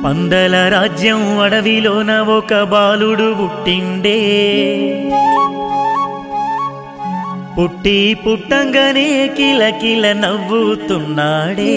పందల రాజ్యం అడవిలోన ఒక బాలుడు పుట్టిండే. పుట్టి పుట్టంగానే కిలకిల నవ్వుతున్నాడే.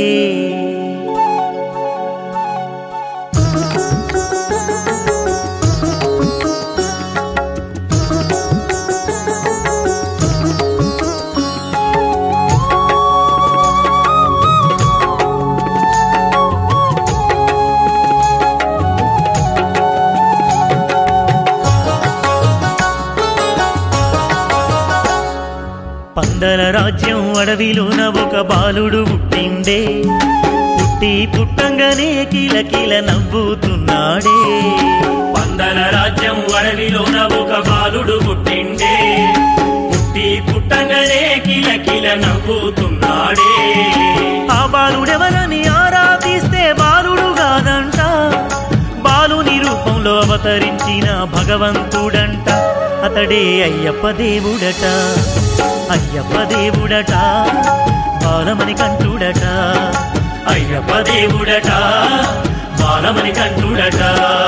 పందల రాజ్యం అడవిలోన ఒక బాలుడు పుట్టిండే. పుట్టి పుట్టంగానే కిలకిల నవ్వుతున్నాడే. పందల రాజ్యం అడవిలోన ఒక బాలుడు పుట్టిండే. పుట్టి పుట్టంగానే కిలకిల నవ్వుతున్నాడే. ఆ బాలుడెవరని ఆరాధిస్తే బాలుడు కాదంట, బాలుని రూపంలో అవతరించిన భగవంతుడంట. అతడే అయ్యప్ప దేవుడట. అయ్యప్ప దేవుడట, బాలమని కంటుడట. అయ్యప్ప దేవుడట, బాలమని కంటుడట.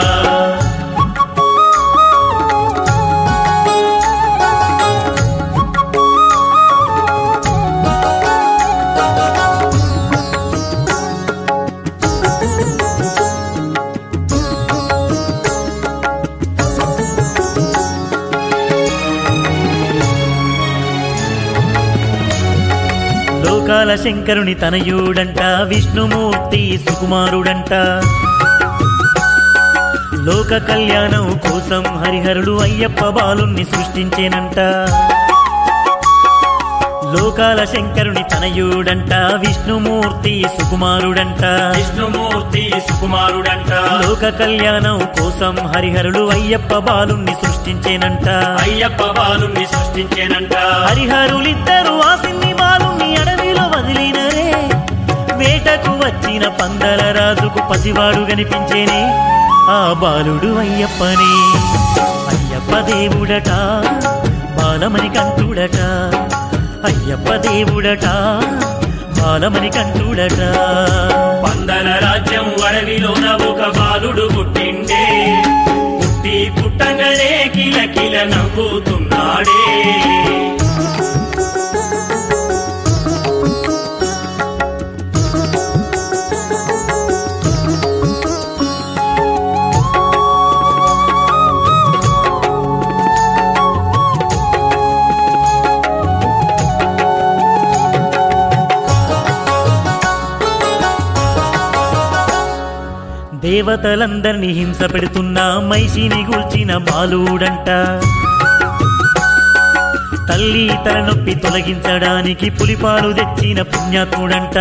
లోకాల శంకరుని తనయుడంట, విష్ణుమూర్తి సుకుమారుడంట. లోక కళ్యాణం కోసం హరిహరుడు అయ్యప్ప బాలుణ్ణి సృష్టించేనంట. లోకాల శంకరుని తనయుడంట, విష్ణుమూర్తి సుకుమారుడంట. విష్ణుమూర్తి సుకుమారుడంట. లోక కళ్యాణం కోసం హరిహరుడు అయ్యప్ప బాలుణ్ణి సృష్టించేనంట. అయ్యప్ప బాలుణ్ణి సృష్టించేనంట. హరిహరులిద్దరూ ఆ సిన్ని బాలుణ్ణి అడవిలో వదిలినరే. వేటకు వచ్చిన పందల రాజుకు పసివాడు కనిపించేనే. ఆ బాలుడు అయ్యప్పనే. అయ్యప్ప దేవుడట, బాలమని కంటుడట. అయ్యప్ప దేవుడట, బాలమని కంటుడట. పందల రాజ్యం అడవిలోన ఒక బాలుడు పుట్టిండే. పుట్టి పుట్టంగానే కిలకిల నవ్వుతున్నాడే. దేవతలందర్నీ హింస పెడుతున్న మైషిని గూల్చిన బాలుడంట. తల్లి తలనొప్పి తొలగించడానికి పులిపాలు తెచ్చిన పుణ్యాత్ముడంట.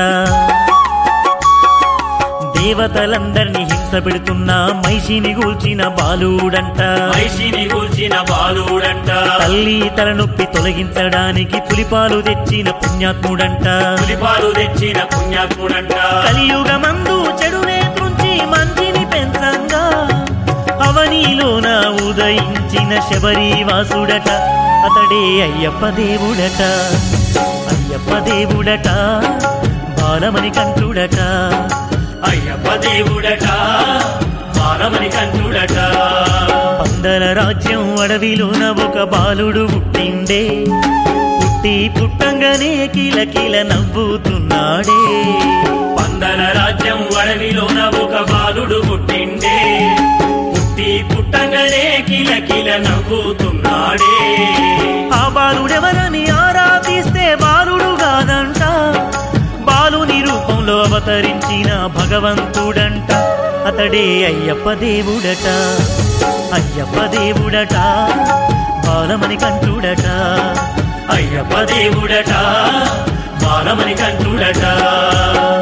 దేవతలందర్నీ హింస పెడుతున్న మైషిని గూల్చిన బాలుడంట. మైషిని గూల్చిన బాలుడంట. తల్లి తలనొప్పి తొలగించడానికి పులిపాలు తెచ్చిన పుణ్యాత్ముడంట. పులిపాలు తెచ్చిన పుణ్యాత్ముడంట. కలియుగమందు చెడునే త్రుంచి మంచిని పెంచంగా అవనిలోన ఉదయించిన శబరివాసుడట. అతడే అయ్యప్ప దేవుడట. అయ్యప్ప దేవుడట, బాలమని కంటుడట. అయ్యప్ప దేవుడట, బాలమని కంటుడట. పందల రాజ్యం అడవిలోన ఒక బాలుడు పుట్టిండే. పుట్టి పుట్టంగానే కిలకిల నవ్వుతున్నాడే. పందల రాజ్యం అడవిలోన ఒక బాలుడు పుట్టిండే. పుట్టి పుట్టంగానే కిలకిల నవ్వుతున్నాడే. ఆ బాలుడెవరని ఆరాధిస్తే బాలుడు కాదంట, బాలుని రూపంలో అవతరించిన భగవంతుడంట. అతడే అయ్యప్ప దేవుడట. అయ్యప్ప దేవుడట, బాలమని కంటుడట. అయ్యప్ప దేవుడట, బాలమని కంటుడట.